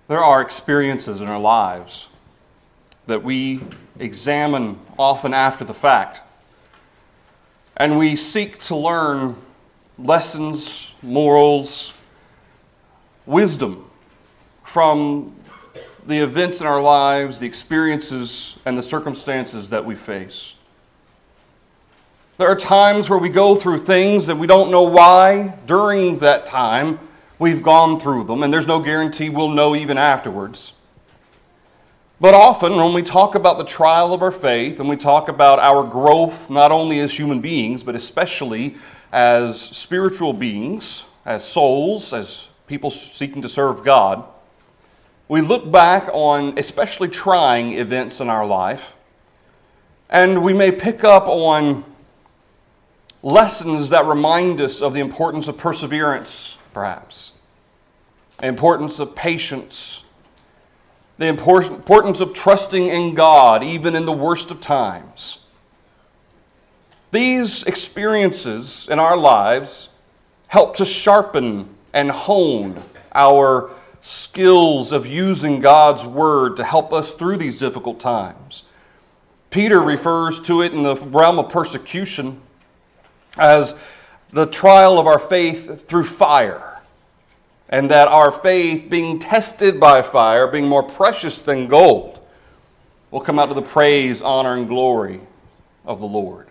There are experiences in our lives that we examine often after the fact, and we seek to learn lessons, morals, wisdom from the events in our lives, the experiences, and the circumstances that we face. There are times where we go through things and we don't know why during that time we've gone through them, and there's no guarantee we'll know even afterwards. But often when we talk about the trial of our faith and we talk about our growth, not only as human beings, but especially as spiritual beings, as souls, as people seeking to serve God, we look back on especially trying events in our life, and we may pick up on lessons that remind us of the importance of perseverance, perhaps, the importance of patience, the importance of trusting in God, even in the worst of times. These experiences in our lives help to sharpen and hone our skills of using God's Word to help us through these difficult times. Peter refers to it in the realm of persecution as the trial of our faith through fire, and that our faith, being tested by fire, being more precious than gold, will come out to the praise, honor, and glory of the Lord.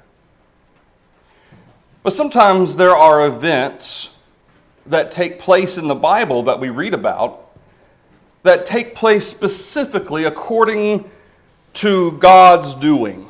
But sometimes there are events that take place in the Bible that we read about that take place specifically according to God's doing.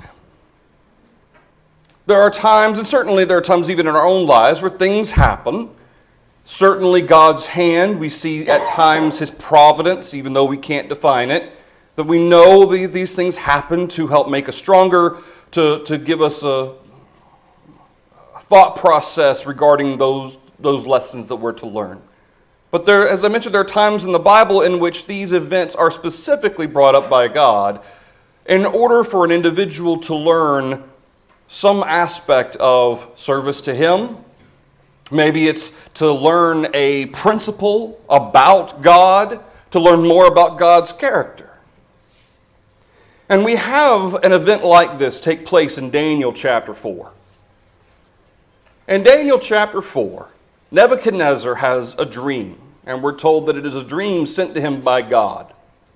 There are times, and certainly there are times even in our own lives, where things happen. Certainly God's hand, we see at times His providence, even though we can't define it, that we know these things happen to help make us stronger, to give us a thought process regarding those lessons that we're to learn. But there, as I mentioned, there are times in the Bible in which these events are specifically brought up by God in order for an individual to learn some aspect of service to Him. Maybe it's to learn a principle about God, to learn more about God's character. And we have an event like this take place in Daniel chapter 4. In Daniel chapter 4, Nebuchadnezzar has a dream, and we're told that it is a dream sent to him by God.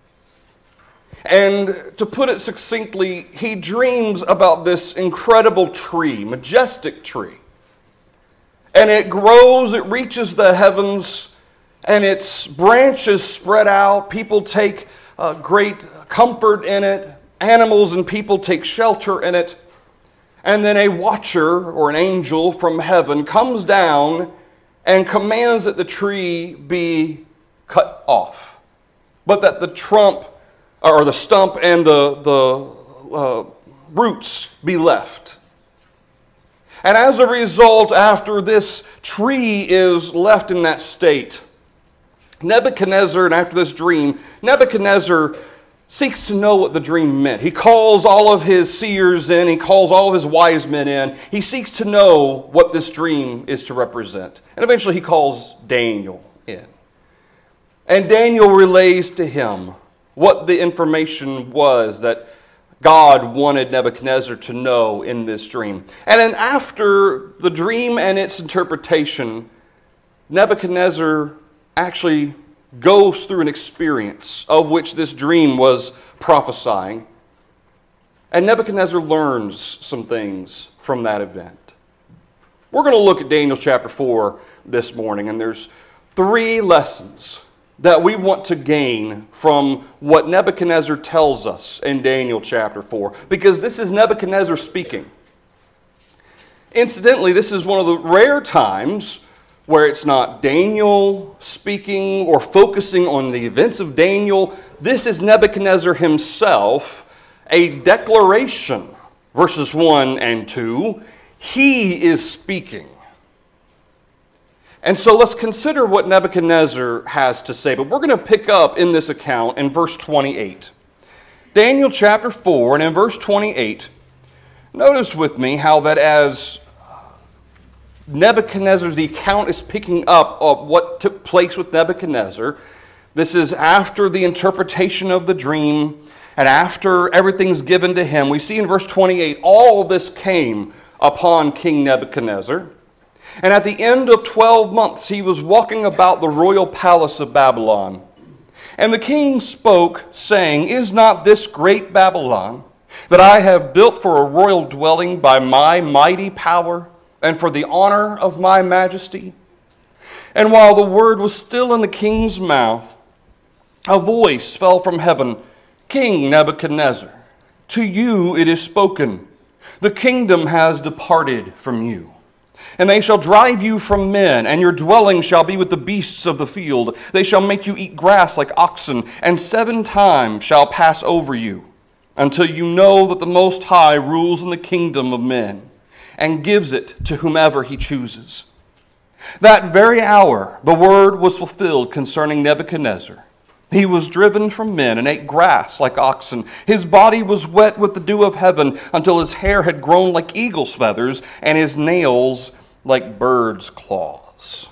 And to put it succinctly, he dreams about this incredible tree, majestic tree. And it grows, it reaches the heavens, and its branches spread out. People take great comfort in it. Animals and people take shelter in it. And then a watcher or an angel from heaven comes down and commands that the tree be cut off, but that the stump and the roots be left. And as a result, after this tree is left in that state, Nebuchadnezzar, and after this dream, Nebuchadnezzar seeks to know what the dream meant. He calls all of his seers in, he calls all of his wise men in. He seeks to know what this dream is to represent. And eventually he calls Daniel in. And Daniel relays to him what the information was that God wanted Nebuchadnezzar to know in this dream. And then after the dream and its interpretation, Nebuchadnezzar actually goes through an experience of which this dream was prophesying. And Nebuchadnezzar learns some things from that event. We're going to look at Daniel chapter 4 this morning, and there's 3 lessons that we want to gain from what Nebuchadnezzar tells us in Daniel chapter 4, because this is Nebuchadnezzar speaking. Incidentally, this is one of the rare times where it's not Daniel speaking or focusing on the events of Daniel. This is Nebuchadnezzar himself, a declaration, verses 1 and 2. He is speaking. And so let's consider what Nebuchadnezzar has to say. But we're going to pick up in this account in verse 28. Daniel chapter 4, and in verse 28, notice with me how that as Nebuchadnezzar, the account is picking up of what took place with Nebuchadnezzar, This is after the interpretation of the dream and after everything's given to him. We see in verse 28, all of this came upon King Nebuchadnezzar. And at the end of 12 months, he was walking about the royal palace of Babylon. And the king spoke, saying, Is not this great Babylon, that I have built for a royal dwelling by my mighty power and for the honor of my majesty? And while the word was still in the king's mouth, a voice fell from heaven, King Nebuchadnezzar, to you it is spoken, the kingdom has departed from you. And they shall drive you from men, and your dwelling shall be with the beasts of the field. They shall make you eat grass like oxen, and 7 times shall pass over you, until you know that the Most High rules in the kingdom of men, and gives it to whomever he chooses. That very hour the word was fulfilled concerning Nebuchadnezzar. He was driven from men and ate grass like oxen. His body was wet with the dew of heaven until his hair had grown like eagle's feathers and his nails like birds' claws.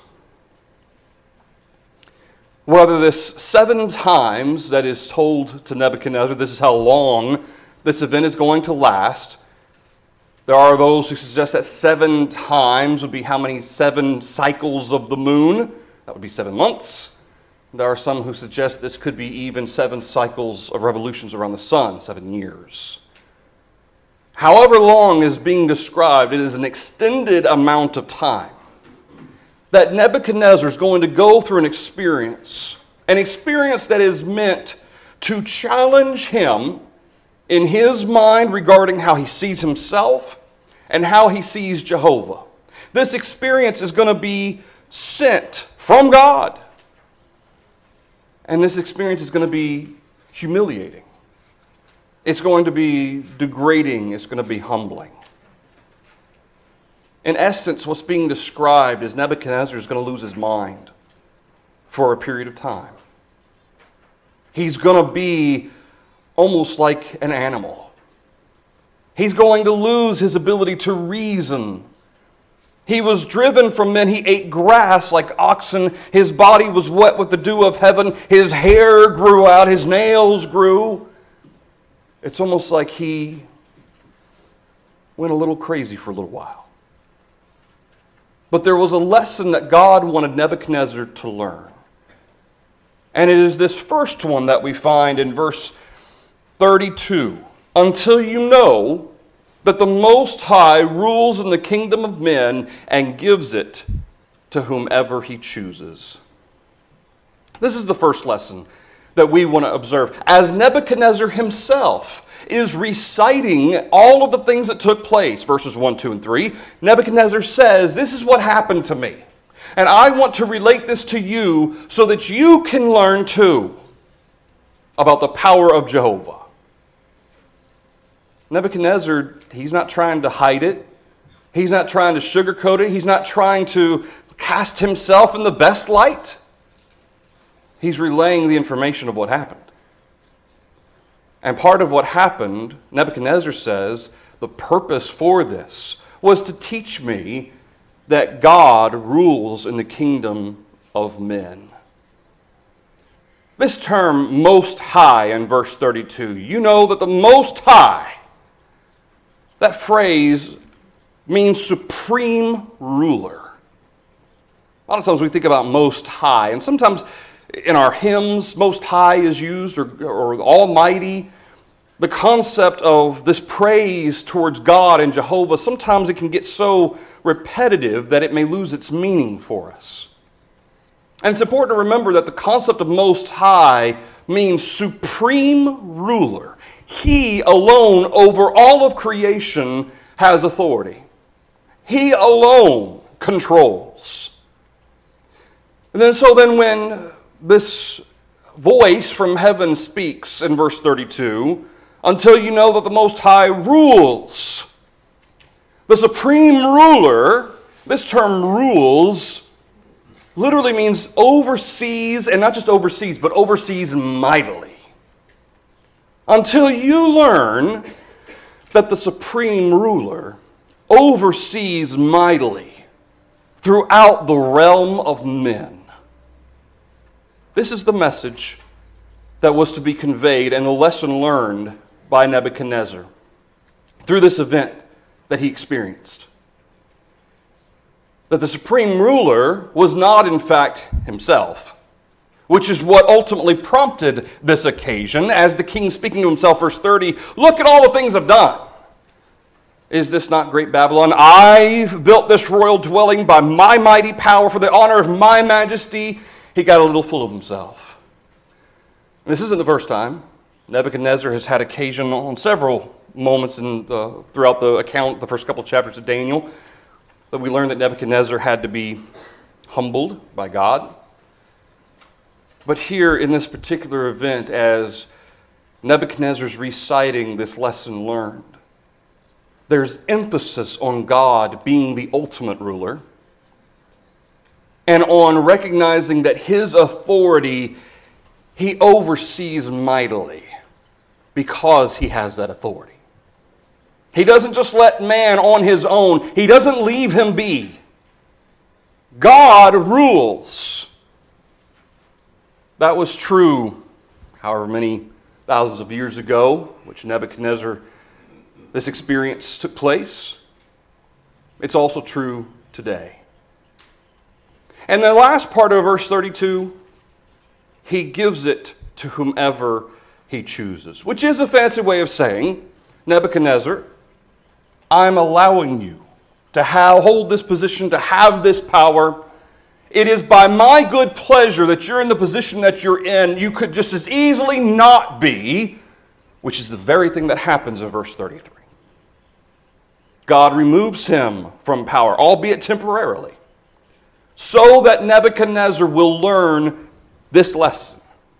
Whether this 7 times that is told to Nebuchadnezzar, this is how long this event is going to last. There are those who suggest that 7 times would be how many 7 cycles of the moon? That would be 7 months. There are some who suggest this could be even 7 cycles of revolutions around the sun, 7 years. However long is being described, it is an extended amount of time that Nebuchadnezzar is going to go through an experience that is meant to challenge him in his mind regarding how he sees himself and how he sees Jehovah. This experience is going to be sent from God. And this experience is going to be humiliating. It's going to be degrading. It's going to be humbling. In essence, what's being described is Nebuchadnezzar is going to lose his mind for a period of time. He's going to be almost like an animal. He's going to lose his ability to reason. He was driven from men. He ate grass like oxen. His body was wet with the dew of heaven. His hair grew out. His nails grew. It's almost like he went a little crazy for a little while. But there was a lesson that God wanted Nebuchadnezzar to learn. And it is this first one that we find in verse 32. Until you know that the Most High rules in the kingdom of men and gives it to whomever he chooses. This is the first lesson that we want to observe. As Nebuchadnezzar himself is reciting all of the things that took place, verses 1, 2, and 3, Nebuchadnezzar says, this is what happened to me. And I want to relate this to you so that you can learn too about the power of Jehovah. Nebuchadnezzar, he's not trying to hide it. He's not trying to sugarcoat it. He's not trying to cast himself in the best light. He's relaying the information of what happened. And part of what happened, Nebuchadnezzar says, the purpose for this was to teach me that God rules in the kingdom of men. This term, Most High, in verse 32, you know that the Most High, that phrase means supreme ruler. A lot of times we think about Most High, and sometimes in our hymns, Most High is used, or Almighty. The concept of this praise towards God and Jehovah, sometimes it can get so repetitive that it may lose its meaning for us. And it's important to remember that the concept of Most High means supreme ruler. He alone over all of creation has authority. He alone controls. And then when this voice from heaven speaks in verse 32, until you know that the Most High rules. The supreme ruler, this term rules, literally means oversees, and not just oversees, but oversees mightily. Until you learn that the supreme ruler oversees mightily throughout the realm of men. This is the message that was to be conveyed and the lesson learned by Nebuchadnezzar through this event that he experienced. That the supreme ruler was not, in fact, himself, which is what ultimately prompted this occasion, as the king speaking to himself, verse 30, "Look at all the things I've done. Is this not great Babylon? I've built this royal dwelling by my mighty power for the honor of my majesty." He got a little full of himself. And this isn't the first time. Nebuchadnezzar has had occasion on several moments throughout the account, the first couple chapters of Daniel, that we learn that Nebuchadnezzar had to be humbled by God. But here in this particular event, as Nebuchadnezzar's reciting this lesson learned, there's emphasis on God being the ultimate ruler and on recognizing that his authority he oversees mightily because he has that authority. He doesn't just let man on his own. He doesn't leave him be. God rules. That was true however many thousands of years ago, which Nebuchadnezzar, this experience took place. It's also true today. And the last part of verse 32, he gives it to whomever he chooses, which is a fancy way of saying, Nebuchadnezzar, I'm allowing you to hold this position, to have this power. It is by my good pleasure that you're in the position that you're in. You could just as easily not be, which is the very thing that happens in verse 33. God removes him from power, albeit temporarily, so that Nebuchadnezzar will learn this lesson.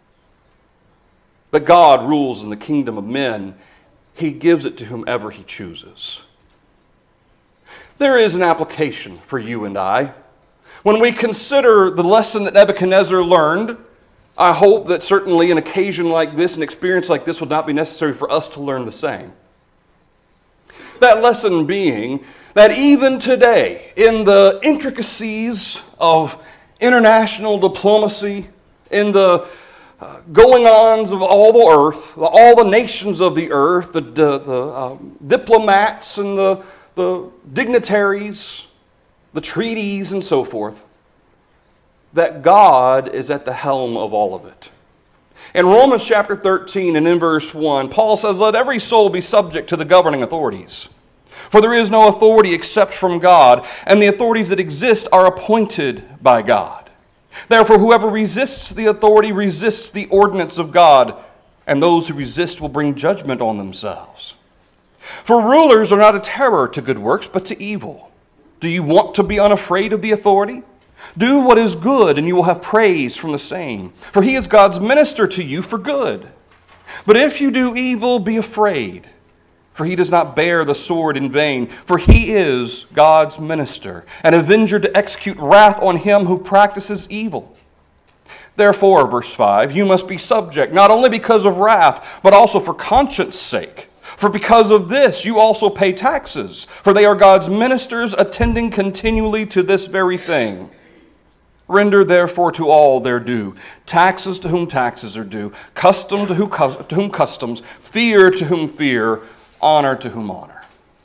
That God rules in the kingdom of men. He gives it to whomever he chooses. There is an application for you and I. When we consider the lesson that Nebuchadnezzar learned, I hope that certainly an occasion like this, an experience like this, would not be necessary for us to learn the same. That lesson being that even today, in the intricacies of international diplomacy, in the going-ons of all the earth, all the nations of the earth, the diplomats and the dignitaries, the treaties and so forth, that God is at the helm of all of it. In Romans chapter 13 and in verse 1, Paul says, "Let every soul be subject to the governing authorities. For there is no authority except from God, and the authorities that exist are appointed by God. Therefore, whoever resists the authority resists the ordinance of God, and those who resist will bring judgment on themselves. For rulers are not a terror to good works, but to evil. Do you want to be unafraid of the authority? Do what is good, and you will have praise from the same. For he is God's minister to you for good. But if you do evil, be afraid. For he does not bear the sword in vain, for he is God's minister, an avenger to execute wrath on him who practices evil. Therefore," verse 5, "you must be subject, not only because of wrath, but also for conscience sake. For because of this you also pay taxes, for they are God's ministers, attending continually to this very thing. Render therefore to all their due, taxes to whom taxes are due, custom to whom customs, fear to whom fear, honor to whom honor."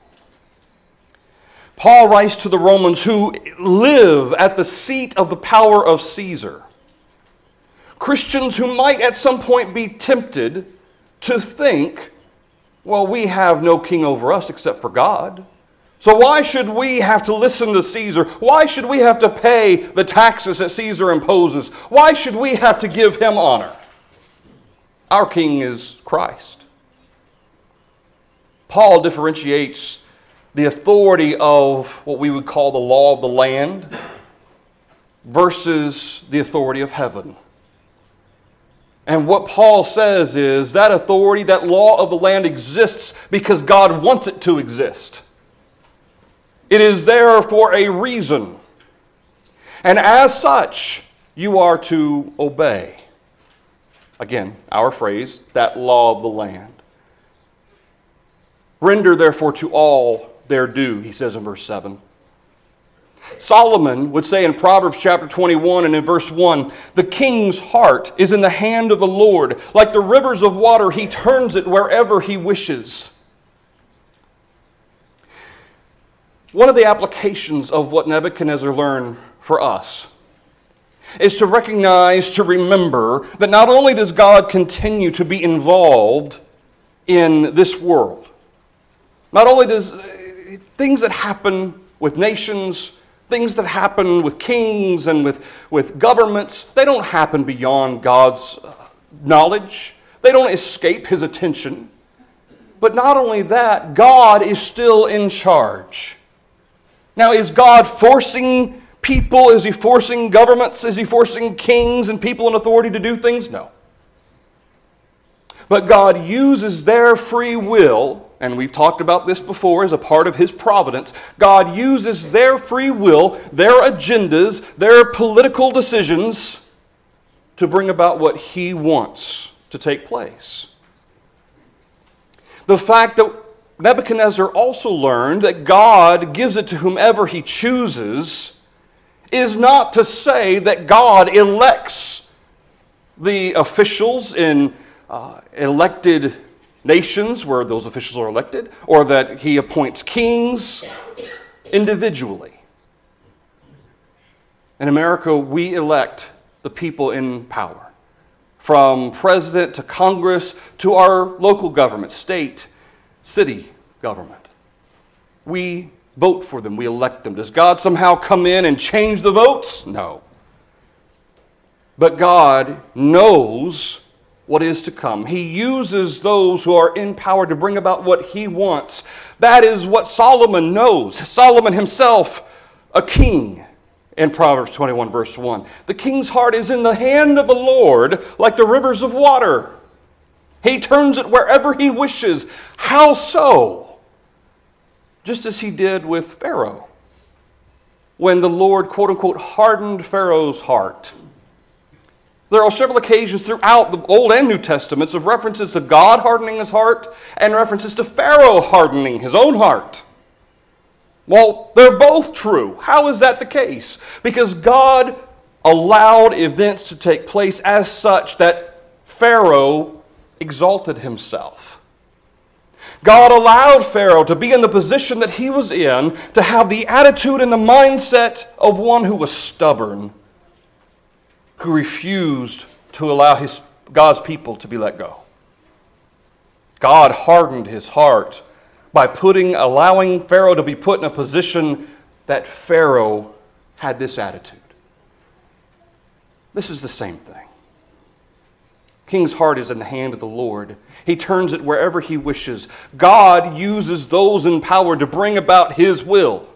Paul writes to the Romans who live at the seat of the power of Caesar. Christians who might at some point be tempted to think, well, we have no king over us except for God. So why should we have to listen to Caesar? Why should we have to pay the taxes that Caesar imposes? Why should we have to give him honor? Our king is Christ. Paul differentiates the authority of what we would call the law of the land versus the authority of heaven. And what Paul says is that authority, that law of the land exists because God wants it to exist. It is there for a reason. And as such, you are to obey. Again, our phrase, that law of the land. Render therefore to all their due, he says in verse 7. Solomon would say in Proverbs chapter 21 and in verse 1, "The king's heart is in the hand of the Lord. Like the rivers of water, he turns it wherever he wishes." One of the applications of what Nebuchadnezzar learned for us is to recognize, to remember that not only does God continue to be involved in this world, not only does things that happen with nations, things that happen with kings and with governments, they don't happen beyond God's knowledge. They don't escape his attention. But not only that, God is still in charge. Now, is God forcing people? Is he forcing governments? Is he forcing kings and people in authority to do things? No. But God uses their free will, and we've talked about this before as a part of his providence. God uses their free will, their agendas, their political decisions to bring about what he wants to take place. The fact that Nebuchadnezzar also learned that God gives it to whomever he chooses is not to say that God elects the officials in elected nations where those officials are elected, or that he appoints kings individually. In America, we elect the people in power, from president to Congress to our local government, state, city government. We vote for them. We elect them. Does God somehow come in and change the votes? No. But God knows what is to come. He uses those who are in power to bring about what he wants. That is what Solomon knows. Solomon himself, a king, in Proverbs 21 verse 1. The king's heart is in the hand of the Lord like the rivers of water. He turns it wherever he wishes. How so? Just as he did with Pharaoh, when the Lord, quote unquote, hardened Pharaoh's heart. There are several occasions throughout the Old and New Testaments of references to God hardening his heart and references to Pharaoh hardening his own heart. Well, they're both true. How is that the case? Because God allowed events to take place as such that Pharaoh exalted himself. God allowed Pharaoh to be in the position that he was in, to have the attitude and the mindset of one who was stubborn, who refused to allow God's people to be let go. God hardened his heart by allowing Pharaoh to be put in a position that Pharaoh had this attitude. This is the same thing. King's heart is in the hand of the Lord. He turns it wherever he wishes. God uses those in power to bring about his will.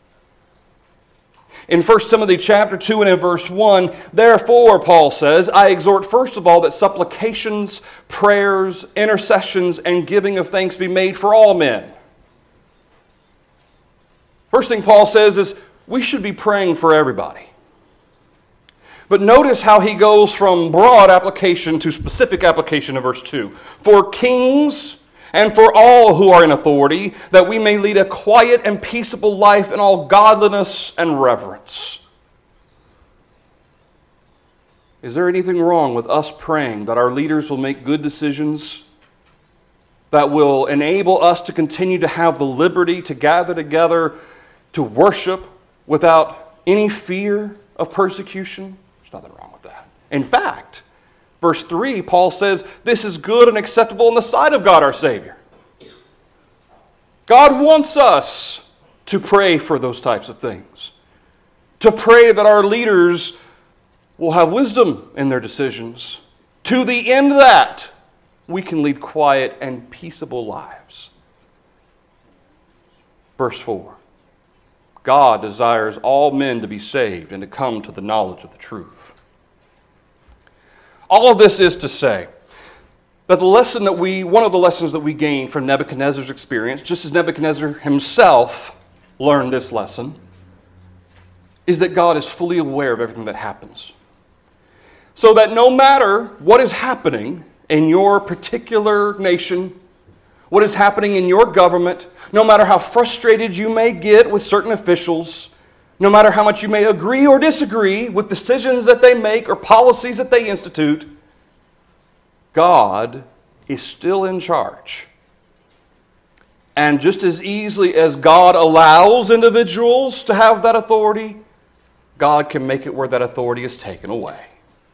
In 1 Timothy chapter 2 and in verse 1, "Therefore," Paul says, "I exhort first of all that supplications, prayers, intercessions, and giving of thanks be made for all men." First thing Paul says is we should be praying for everybody. But notice how he goes from broad application to specific application in verse 2. "For kings and for all who are in authority, that we may lead a quiet and peaceable life in all godliness and reverence." Is there anything wrong with us praying that our leaders will make good decisions that will enable us to continue to have the liberty to gather together to worship without any fear of persecution? There's nothing wrong with that. In fact, verse 3, Paul says, this is good and acceptable in the sight of God our Savior. God wants us to pray for those types of things. To pray that our leaders will have wisdom in their decisions. To the end that we can lead quiet and peaceable lives. Verse 4. God desires all men to be saved and to come to the knowledge of the truth. All of this is to say that one of the lessons that we gain from Nebuchadnezzar's experience, just as Nebuchadnezzar himself learned this lesson, is that God is fully aware of everything that happens. So that no matter what is happening in your particular nation, what is happening in your government, no matter how frustrated you may get with certain officials, no matter how much you may agree or disagree with decisions that they make or policies that they institute, God is still in charge. And just as easily as God allows individuals to have that authority, God can make it where that authority is taken away.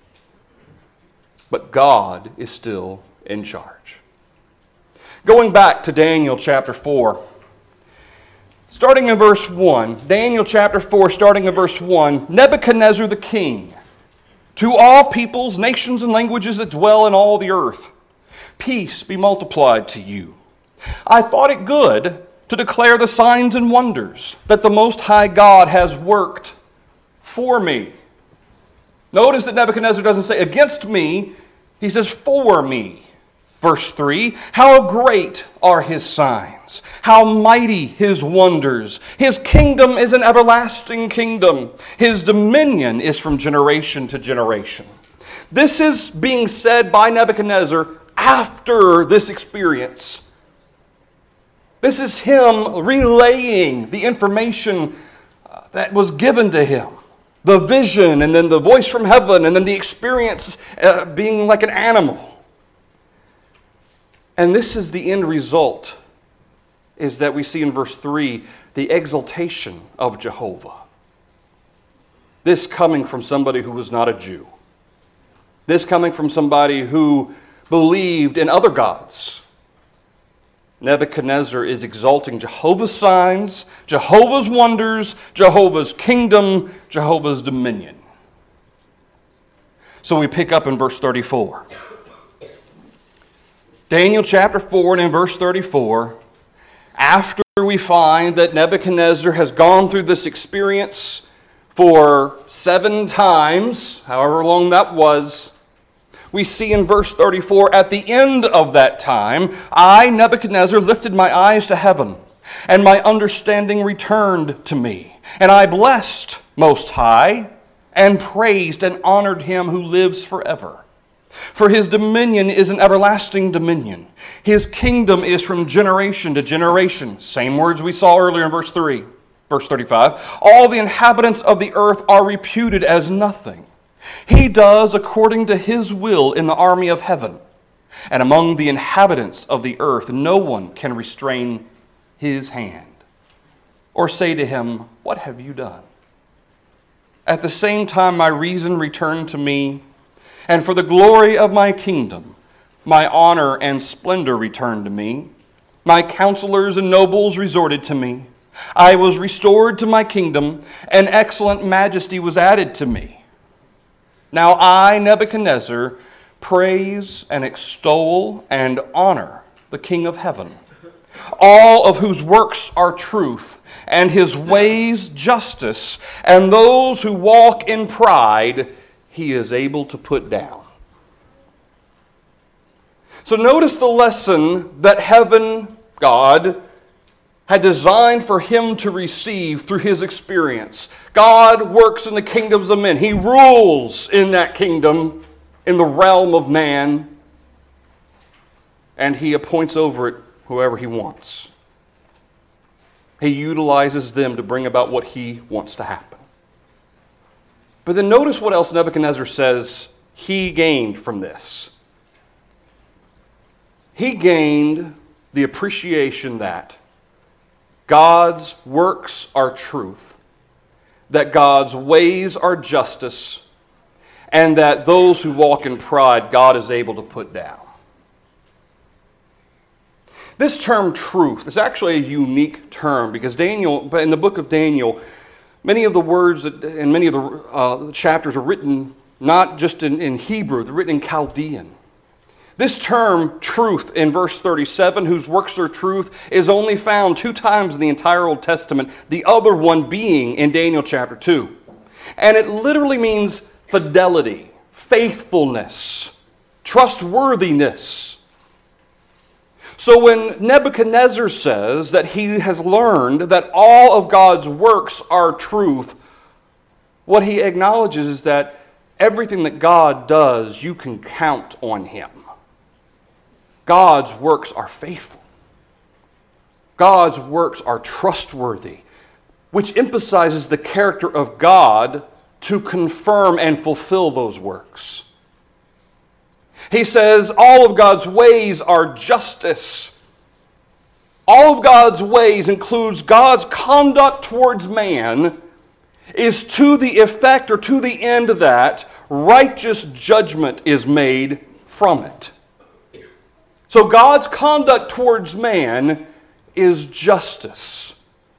But God is still in charge. Going back to Daniel chapter 4, starting in verse 1, Daniel chapter 4, starting in verse 1, Nebuchadnezzar the king, to all peoples, nations, and languages that dwell in all the earth, peace be multiplied to you. I thought it good to declare the signs and wonders that the Most High God has worked for me. Notice that Nebuchadnezzar doesn't say against me, he says for me. Verse 3, how great are his signs, how mighty his wonders. His kingdom is an everlasting kingdom. His dominion is from generation to generation. This is being said by Nebuchadnezzar after this experience. This is him relaying the information that was given to him. The vision, and then the voice from heaven, and then the experience being like an animal. And this is the end result, is that we see in verse 3, the exaltation of Jehovah. This coming from somebody who was not a Jew. This coming from somebody who believed in other gods. Nebuchadnezzar is exalting Jehovah's signs, Jehovah's wonders, Jehovah's kingdom, Jehovah's dominion. So we pick up in verse 34. Daniel chapter 4 and in verse 34, after we find that Nebuchadnezzar has gone through this experience for 7 times, however long that was, we see in verse 34, at the end of that time, I, Nebuchadnezzar, lifted my eyes to heaven, and my understanding returned to me. And I blessed Most High, and praised and honored him who lives forever. For his dominion is an everlasting dominion. His kingdom is from generation to generation. Same words we saw earlier in verse 3. Verse 35, all the inhabitants of the earth are reputed as nothing. He does according to his will in the army of heaven. And among the inhabitants of the earth, no one can restrain his hand or say to him, what have you done? At the same time, my reason returned to me, and for the glory of my kingdom, my honor and splendor returned to me. My counselors and nobles resorted to me. I was restored to my kingdom, and excellent majesty was added to me. Now I, Nebuchadnezzar, praise and extol and honor the King of heaven, all of whose works are truth, and his ways justice, and those who walk in pride he is able to put down. So notice the lesson that heaven, God, had designed for him to receive through his experience. God works in the kingdoms of men. He rules in that kingdom, in the realm of man, and he appoints over it whoever he wants. He utilizes them to bring about what he wants to happen. But then notice what else Nebuchadnezzar says he gained from this. He gained the appreciation that God's works are truth, that God's ways are justice, and that those who walk in pride, God is able to put down. This term truth is actually a unique term because in the book of Daniel, many of the words and many of the chapters are written not just in Hebrew, they're written in Chaldean. This term, truth, in verse 37, whose works are truth, is only found 2 times in the entire Old Testament, the other one being in Daniel chapter 2. And it literally means fidelity, faithfulness, trustworthiness. So when Nebuchadnezzar says that he has learned that all of God's works are truth, what he acknowledges is that everything that God does, you can count on him. God's works are faithful. God's works are trustworthy. which emphasizes the character of God to confirm and fulfill those works. He says all of God's ways are justice. All of God's ways includes God's conduct towards man is to the effect or to the end that righteous judgment is made from it. So God's conduct towards man is justice,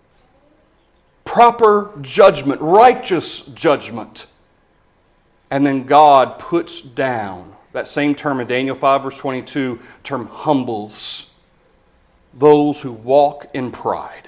proper judgment, righteous judgment. And then God puts down, that same term in Daniel 5 verse 22, term humbles those who walk in pride.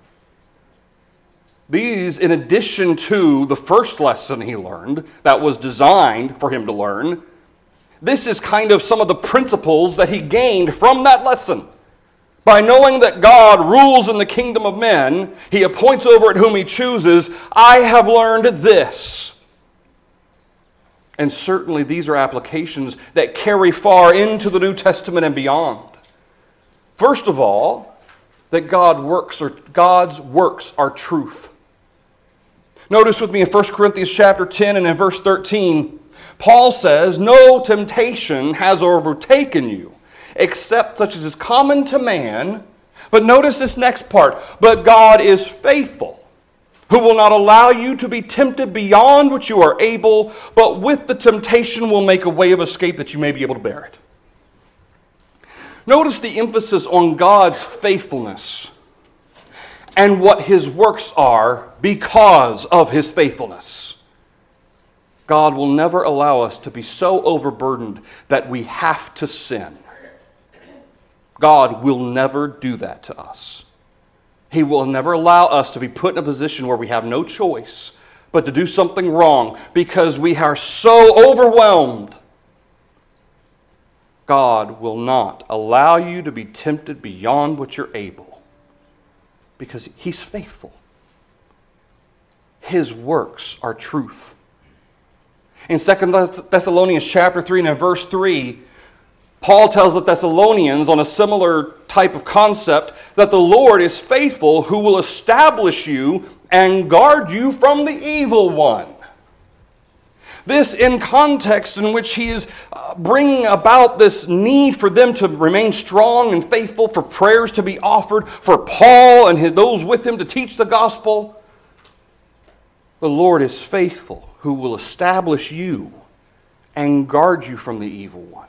These, in addition to the first lesson he learned that was designed for him to learn, this is kind of some of the principles that he gained from that lesson. By knowing that God rules in the kingdom of men, he appoints over it whom he chooses, I have learned this. And certainly these are applications that carry far into the New Testament and beyond. First of all, that God's works are truth. Notice with me in 1 Corinthians chapter 10 and in verse 13, Paul says, no temptation has overtaken you, except such as is common to man. But notice this next part, but God is faithful, who will not allow you to be tempted beyond what you are able, but with the temptation will make a way of escape that you may be able to bear it. Notice the emphasis on God's faithfulness and what his works are because of his faithfulness. God will never allow us to be so overburdened that we have to sin. God will never do that to us. He will never allow us to be put in a position where we have no choice but to do something wrong because we are so overwhelmed. God will not allow you to be tempted beyond what you're able because he's faithful. His works are truth. In 2 Thessalonians chapter 3 and in verse 3, Paul tells the Thessalonians on a similar type of concept that the Lord is faithful who will establish you and guard you from the evil one. This in context in which he is bringing about this need for them to remain strong and faithful, for prayers to be offered, for Paul and those with him to teach the gospel. The Lord is faithful who will establish you and guard you from the evil one.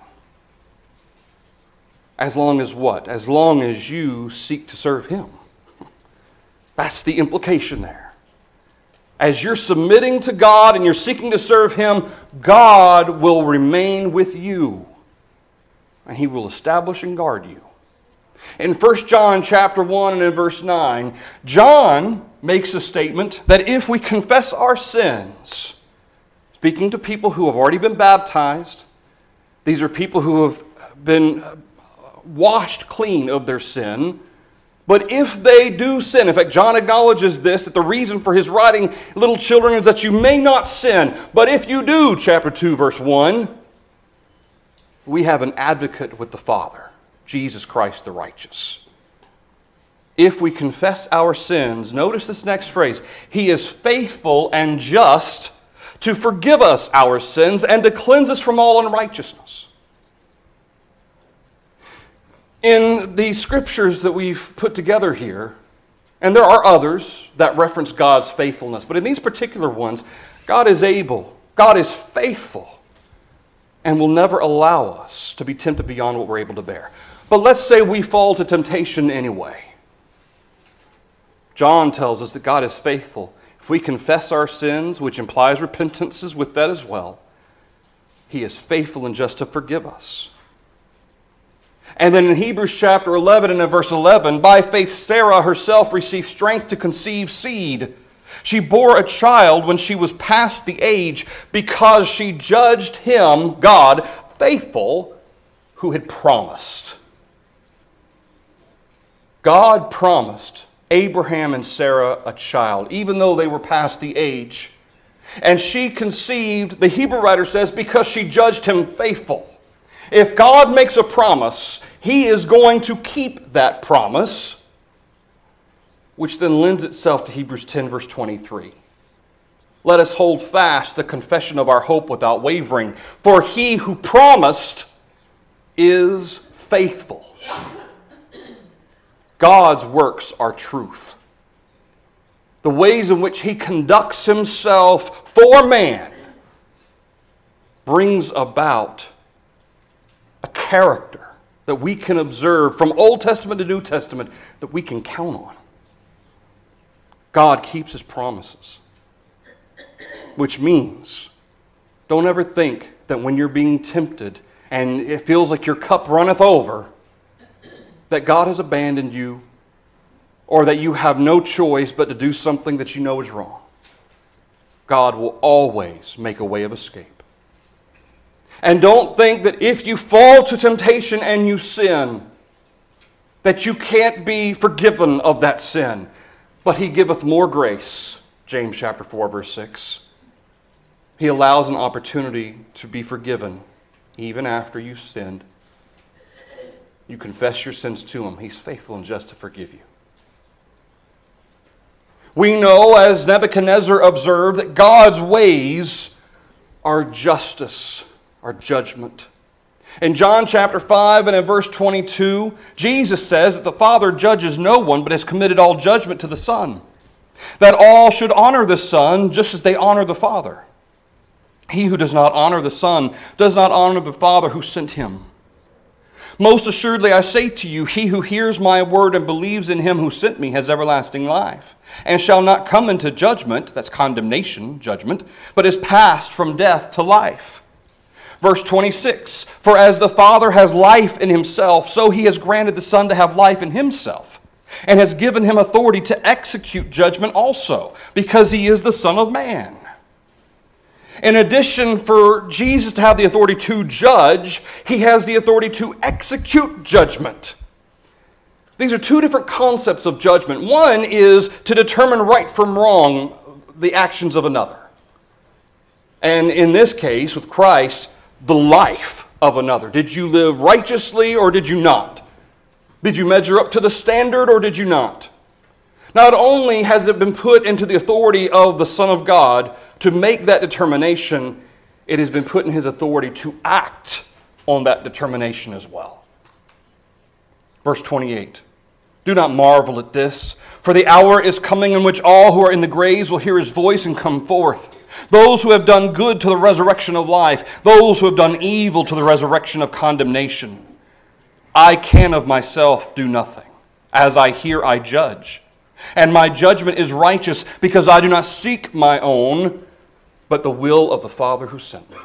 As long as what? As long as you seek to serve him. That's the implication there. As you're submitting to God and you're seeking to serve him, God will remain with you. And he will establish and guard you. In 1 John chapter 1 and in verse 9, John makes a statement that if we confess our sins, speaking to people who have already been baptized, these are people who have been washed clean of their sin. But if they do sin, in fact, John acknowledges this, that the reason for his writing, little children, is that you may not sin. But if you do, chapter 2, verse 1, we have an advocate with the Father, Jesus Christ the righteous. If we confess our sins, notice this next phrase, he is faithful and just to forgive us our sins and to cleanse us from all unrighteousness. In the scriptures that we've put together here, and there are others that reference God's faithfulness, but in these particular ones, God is able, God is faithful, and will never allow us to be tempted beyond what we're able to bear. But let's say we fall to temptation anyway. John tells us that God is faithful. If we confess our sins, which implies repentances with that as well, he is faithful and just to forgive us. And then in Hebrews chapter 11 and in verse 11, by faith Sarah herself received strength to conceive seed. She bore a child when she was past the age because she judged him, God, faithful, who had promised. God promised Abraham and Sarah a child, even though they were past the age. And she conceived, the Hebrew writer says, because she judged him faithful. If God makes a promise, he is going to keep that promise. which then lends itself to Hebrews 10, verse 23. Let us hold fast the confession of our hope without wavering, for he who promised is faithful. God's works are truth. The ways in which he conducts himself for man brings about a character that we can observe from Old Testament to New Testament that we can count on. God keeps his promises, which means don't ever think that when you're being tempted and it feels like your cup runneth over, that God has abandoned you or that you have no choice but to do something that you know is wrong. God will always make a way of escape. And don't think that if you fall to temptation and you sin, that you can't be forgiven of that sin. But he giveth more grace, James chapter 4, verse 6. He allows an opportunity to be forgiven even after you've sinned. You confess your sins to him. He's faithful and just to forgive you. We know, as Nebuchadnezzar observed, that God's ways are justice, are judgment. In John chapter 5 and in verse 22, Jesus says that the Father judges no one, but has committed all judgment to the Son, that all should honor the Son just as they honor the Father. He who does not honor the Son does not honor the Father who sent him. Most assuredly I say to you, he who hears my word and believes in him who sent me has everlasting life, and shall not come into judgment, that's condemnation, judgment, but is passed from death to life. Verse 26, for as the Father has life in himself, so he has granted the Son to have life in himself, and has given him authority to execute judgment also, because he is the Son of Man. In addition, for Jesus to have the authority to judge, he has the authority to execute judgment. These are two different concepts of judgment. One is to determine right from wrong, the actions of another. And in this case, with Christ, the life of another. Did you live righteously or did you not? Did you measure up to the standard or did you not? Not only has it been put into the authority of the Son of God to make that determination, it has been put in his authority to act on that determination as well. Verse 28, do not marvel at this, for the hour is coming in which all who are in the graves will hear his voice and come forth. Those who have done good to the resurrection of life, those who have done evil to the resurrection of condemnation. I can of myself do nothing. As I hear, I judge. And my judgment is righteous, because I do not seek my own, but the will of the Father who sent me.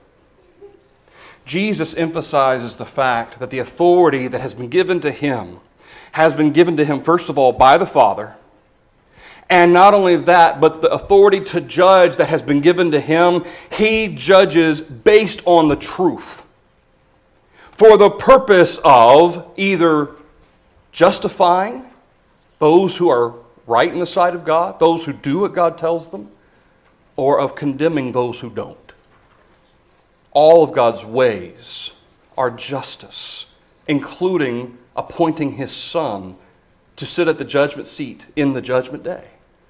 Jesus emphasizes the fact that the authority that has been given to him has been given to him, first of all, by the Father. And not only that, but the authority to judge that has been given to him, he judges based on the truth, for the purpose of either justifying those who are right in the sight of God, those who do what God tells them, or of condemning those who don't. All of God's ways are justice, including appointing his Son to sit at the judgment seat in the judgment day.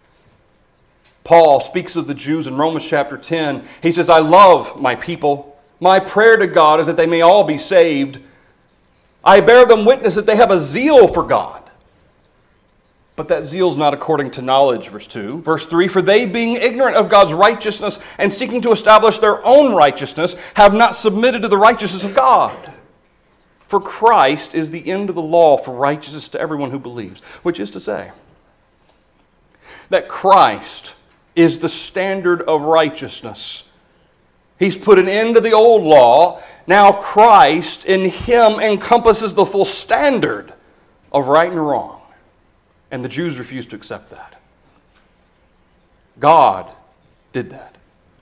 Paul speaks of the Jews in Romans chapter 10. He says, I love my people. My prayer to God is that they may all be saved. I bear them witness that they have a zeal for God. But that zeal is not according to knowledge, verse 2. Verse 3, for they being ignorant of God's righteousness and seeking to establish their own righteousness have not submitted to the righteousness of God. For Christ is the end of the law for righteousness to everyone who believes. Which is to say, that Christ is the standard of righteousness. He's put an end to the old law. Now Christ in him encompasses the full standard of right and wrong. And the Jews refused to accept that. God did that.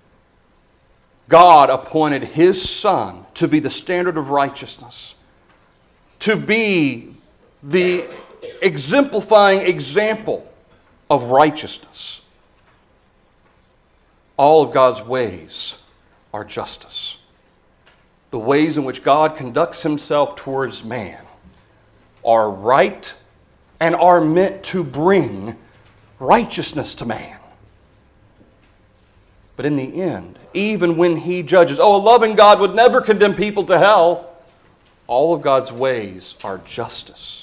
God appointed his Son to be the standard of righteousness, to be the exemplifying example of righteousness. All of God's ways are justice. The ways in which God conducts himself towards man are right and are meant to bring righteousness to man. But in the end, even when he judges, a loving God would never condemn people to hell. All of God's ways are justice.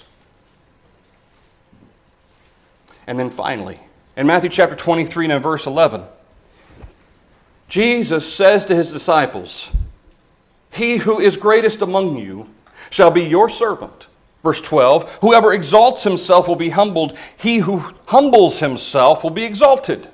And then finally, in Matthew chapter 23 and verse 11, Jesus says to his disciples, "He who is greatest among you shall be your servant." Verse 12, "Whoever exalts himself will be humbled. He who humbles himself will be exalted."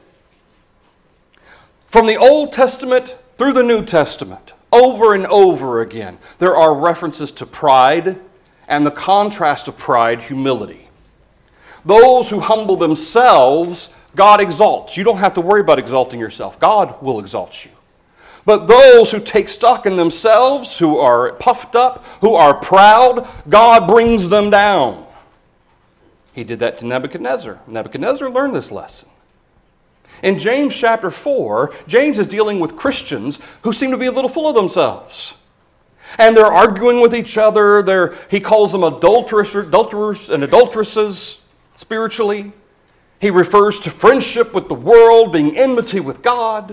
From the Old Testament through the New Testament, over and over again, there are references to pride and the contrast of pride, humility. Those who humble themselves, God exalts. You don't have to worry about exalting yourself. God will exalt you. But those who take stock in themselves, who are puffed up, who are proud, God brings them down. He did that to Nebuchadnezzar. Nebuchadnezzar learned this lesson. In James chapter 4, James is dealing with Christians who seem to be a little full of themselves. And they're arguing with each other. He calls them adulterers and adulteresses spiritually. He refers to friendship with the world being enmity with God.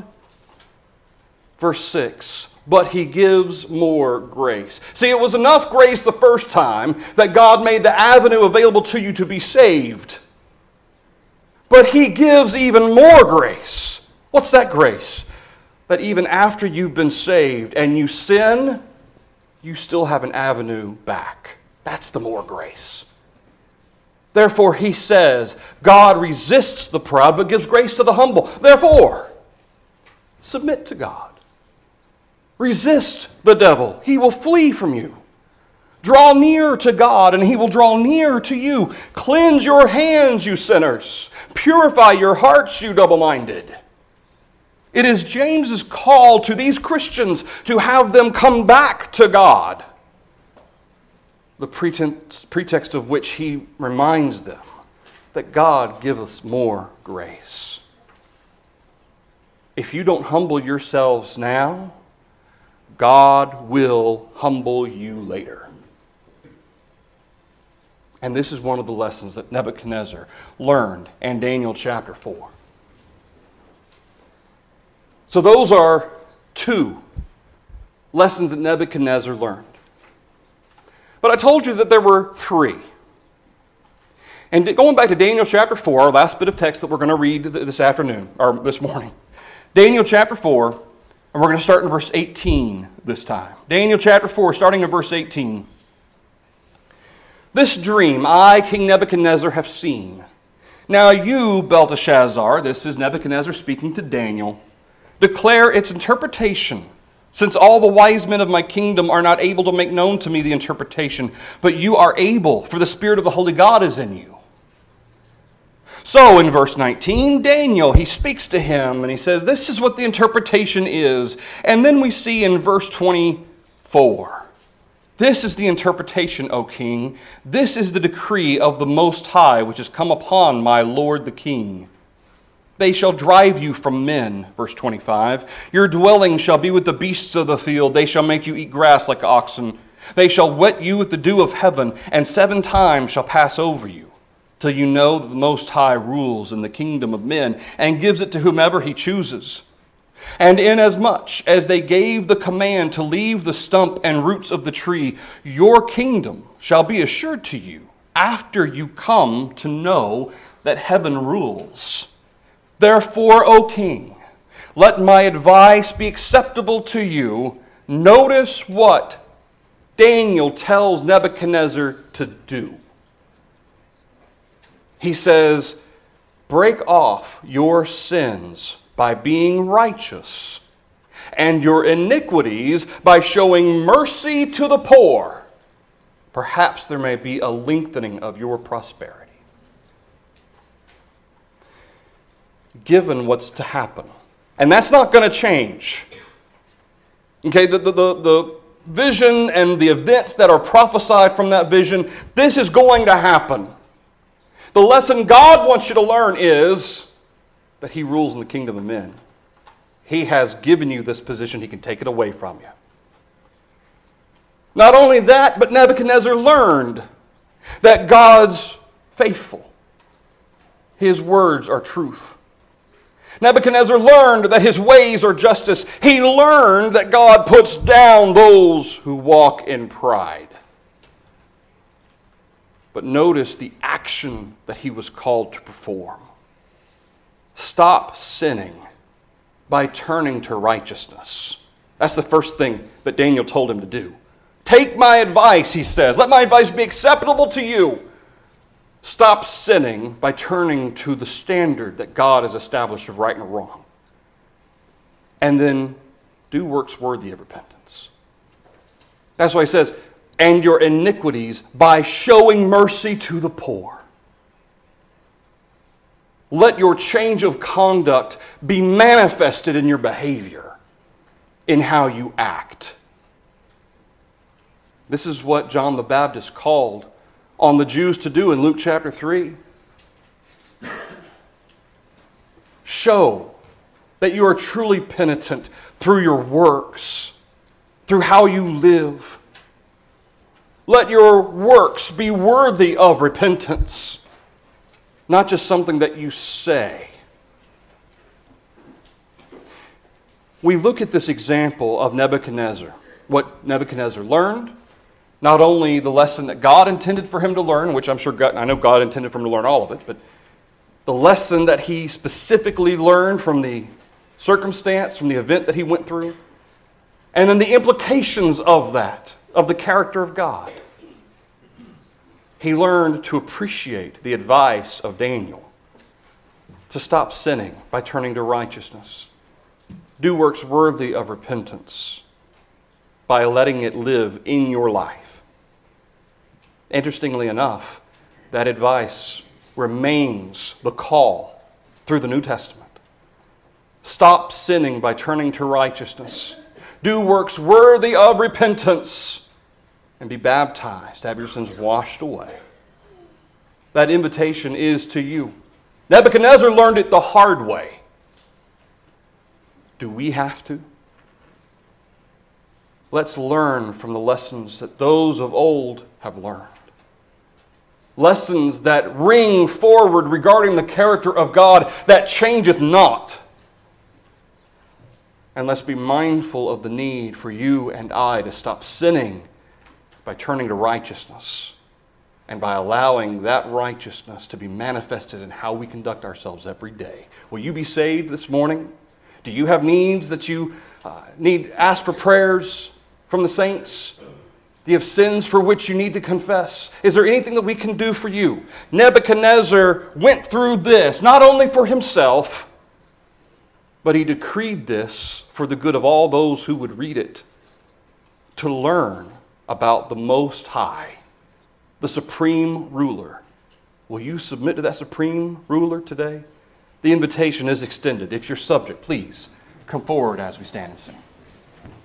Verse 6, "But he gives more grace." See, it was enough grace the first time that God made the avenue available to you to be saved. But he gives even more grace. What's that grace? That even after you've been saved and you sin, you still have an avenue back. That's the more grace. Therefore, he says, God resists the proud but gives grace to the humble. Therefore, submit to God. Resist the devil. He will flee from you. Draw near to God, and he will draw near to you. Cleanse your hands, you sinners. Purify your hearts, you double-minded. It is James's call to these Christians to have them come back to God. The pretext of which he reminds them that God giveth more grace. If you don't humble yourselves now, God will humble you later. And this is one of the lessons that Nebuchadnezzar learned in Daniel chapter 4. So those are two lessons that Nebuchadnezzar learned. But I told you that there were three. And going back to Daniel chapter 4, our last bit of text that we're going to read this afternoon, or this morning. Daniel chapter 4, and we're going to start in verse 18 this time. Daniel chapter 4, starting in verse 18. "This dream I, King Nebuchadnezzar, have seen. Now you, Belteshazzar," this is Nebuchadnezzar speaking to Daniel, "declare its interpretation, since all the wise men of my kingdom are not able to make known to me the interpretation, but you are able, for the Spirit of the Holy God is in you." So in verse 19, Daniel, he speaks to him and he says, this is what the interpretation is. And then we see in verse 24, "This is the interpretation, O king. This is the decree of the Most High, which has come upon my lord the king. They shall drive you from men." Verse 25, "Your dwelling shall be with the beasts of the field. They shall make you eat grass like oxen. They shall wet you with the dew of heaven, and 7 times shall pass over you, till you know that the Most High rules in the kingdom of men, and gives it to whomever he chooses. And inasmuch as they gave the command to leave the stump and roots of the tree, your kingdom shall be assured to you after you come to know that heaven rules. Therefore, O king, let my advice be acceptable to you." Notice what Daniel tells Nebuchadnezzar to do. He says, break off your sins by being righteous, and your iniquities by showing mercy to the poor. Perhaps there may be a lengthening of your prosperity. Given what's to happen. And that's not going to change. Okay, the vision and the events that are prophesied from that vision, this is going to happen. The lesson God wants you to learn is that he rules in the kingdom of men. He has given you this position. He can take it away from you. Not only that, but Nebuchadnezzar learned that God's faithful. His words are truth. Nebuchadnezzar learned that his ways are justice. He learned that God puts down those who walk in pride. But notice the action that he was called to perform. Stop sinning by turning to righteousness. That's the first thing that Daniel told him to do. Take my advice, he says. Let my advice be acceptable to you. Stop sinning by turning to the standard that God has established of right and wrong. And then do works worthy of repentance. That's why he says, and your iniquities by showing mercy to the poor. Let your change of conduct be manifested in your behavior, in how you act. This is what John the Baptist called on the Jews to do in Luke chapter 3. Show that you are truly penitent through your works, through how you live. Let your works be worthy of repentance, not just something that you say. We look at this example of Nebuchadnezzar, what Nebuchadnezzar learned, not only the lesson that God intended for him to learn, which I'm sure I know God intended for him to learn all of it, but the lesson that he specifically learned from the circumstance, from the event that he went through, and then the implications of that, of the character of God. He learned to appreciate the advice of Daniel, to stop sinning by turning to righteousness. Do works worthy of repentance by letting it live in your life. Interestingly enough, that advice remains the call through the New Testament. Stop sinning by turning to righteousness. Do works worthy of repentance and be baptized to have your sins washed away. That invitation is to you. Nebuchadnezzar learned it the hard way. Do we have to? Let's learn from the lessons that those of old have learned. Lessons that ring forward regarding the character of God that changeth not. And let's be mindful of the need for you and I to stop sinning by turning to righteousness and by allowing that righteousness to be manifested in how we conduct ourselves every day. Will you be saved this morning? Do you have needs that you need ask for prayers from the saints? Do you have sins for which you need to confess? Is there anything that we can do for you? Nebuchadnezzar went through this, not only for himself, but he decreed this for the good of all those who would read it, to learn about the Most High, the supreme ruler. Will you submit to that supreme ruler today? The invitation is extended. If you're subject, please come forward as we stand and sing.